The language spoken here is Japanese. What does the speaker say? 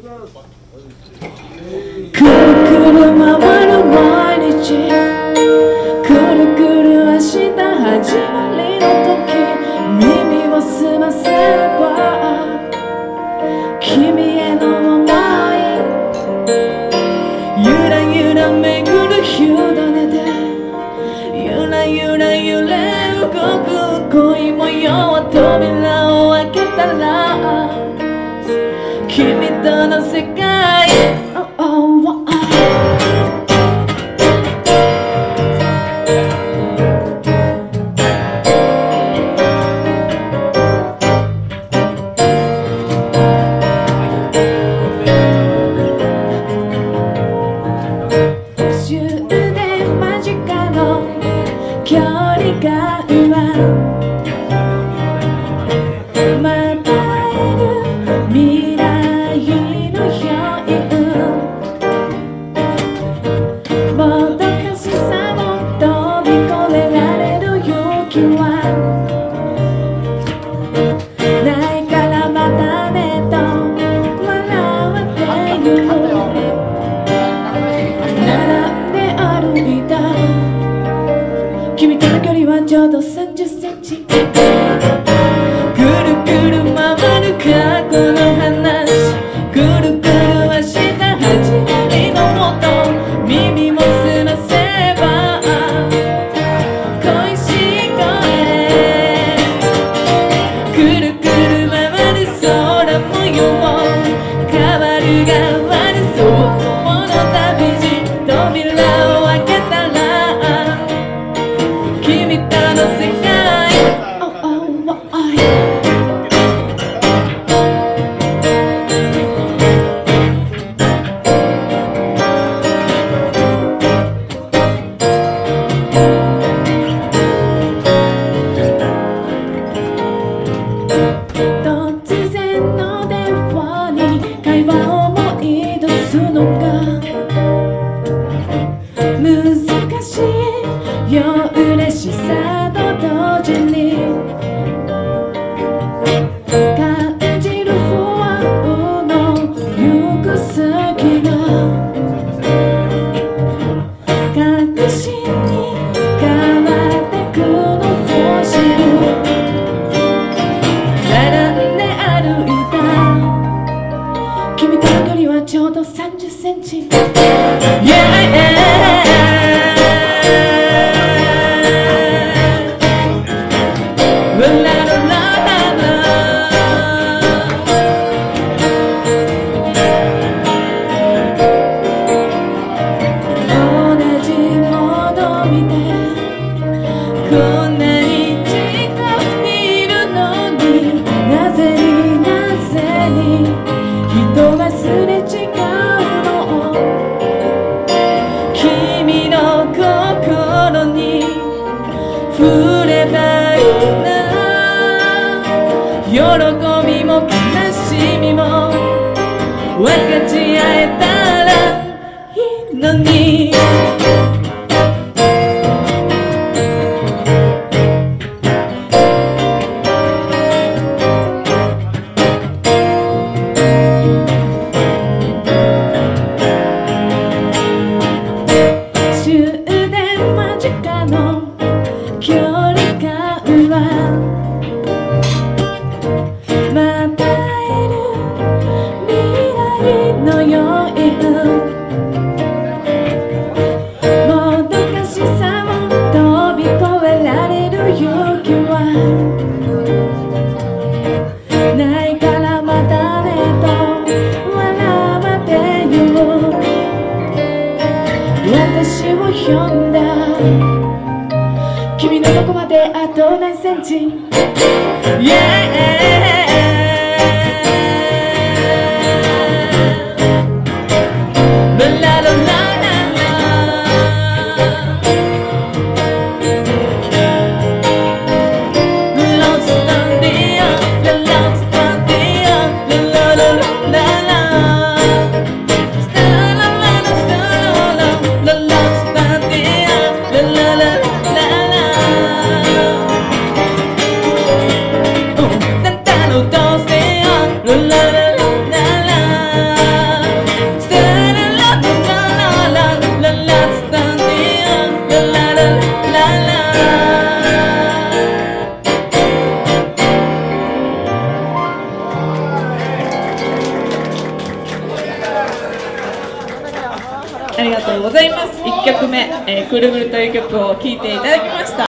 くるくる回る毎日、くるくる明日始まりの時、耳を澄ませば君への想い、ゆらゆら巡る火種でゆらゆら揺れ動く恋模様は扉を開けたら君との世界、oh, oh, oh. 終電間近の距離感はまた会える未来の余韻、もどかしさを飛び越えられる勇気はないからまたねと笑っている、並んで歩いた君との距離はちょうど30センチ、くるくる回る過去の話、くるくる明日始まりの音、耳も澄ませば恋しい声、くるくる回る空模様、変わる変わるそうの旅路、扉を開けたら君との世界、oh, oh, oh, oh. 突然の電話に会話を思い出すのが難しいよ、嬉しさと同時に感じる不安の行く先が確信に変わってくのを知る、並んで歩いた君との距離はちょうど30センチ、こんなに近くにいるのになぜに人はすれ違うの、君の心に触れたいな、喜びも悲しみも分かち合えたらいいのに、距離感はまた会える未来の余韻、もどかしさを飛び越えられる勇気はないからまたねと笑ってる、私を呼んだ君のどこまであと何センチ、yeah. タンタンありがとうございます。1曲目、くるぐるという曲を聴いていただきました。